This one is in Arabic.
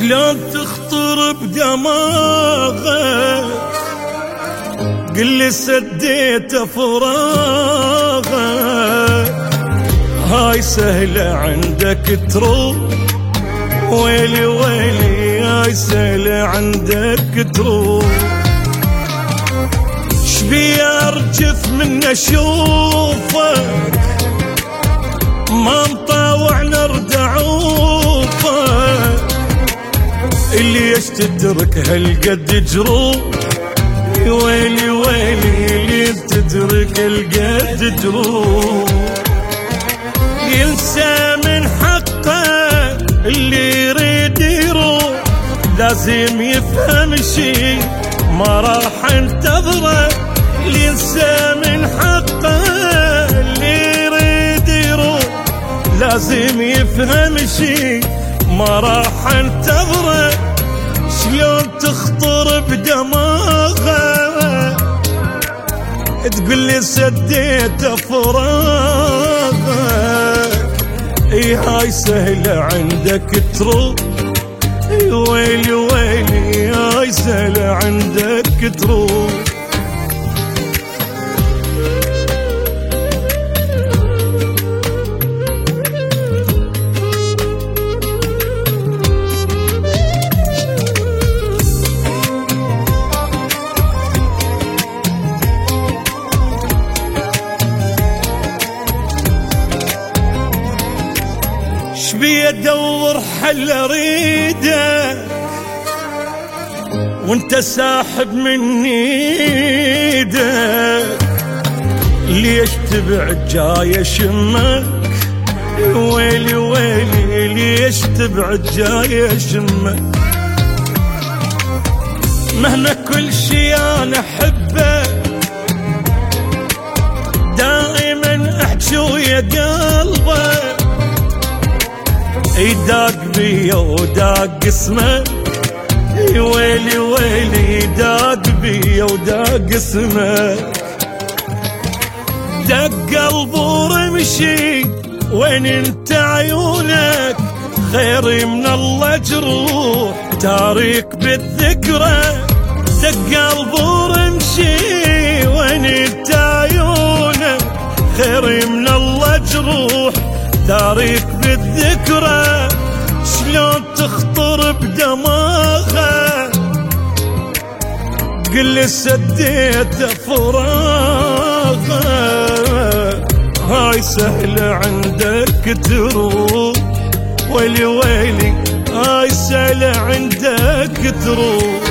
شلون تخطر بدماغك قلي سديت فراغك هاي سهلة عندك تروح ويلي ويلي هاي سهلة عندك تروح شبي ارجف من اشوفك ما مطاوع نرد عوفك اللي يشتترك هالقد جروح ويلي ويلي اللي تترك هالقد جروح ينسى من حقه اللي يريد يروح لازم يفهم شي ما راح انتظره ينسى من حقه اللي يريد يروح لازم يفهم شي ما راح انتظره شلون تخطر بدماغه تقول لي سديت فراغك اي هاي سهلة عندك تروح اي ويلي ويلي هاي سهلة عندك تروح شبي ادور حل اريده وانت ساحب من ايدك ليش تبعد جاي اشمك ويلي ويلي ليش تبعد جاي اشمك مهما كل شي انا احبه دائما احجي ويا قلبك يداق بيا وداق اسمك ويلي ويلي داق بيا وداق اسمك دق قلب ورمشي وين انت عيونك خير من الله جروح تاريك بالذكرى دق قلب ورمشي وين انت عيونك خير من الله جروح تاريخ بالذكرى شلون تخطر بدماغك قل سديت فراغك هاي سهلة عندك تروح ويلي ويلي هاي سهلة عندك تروح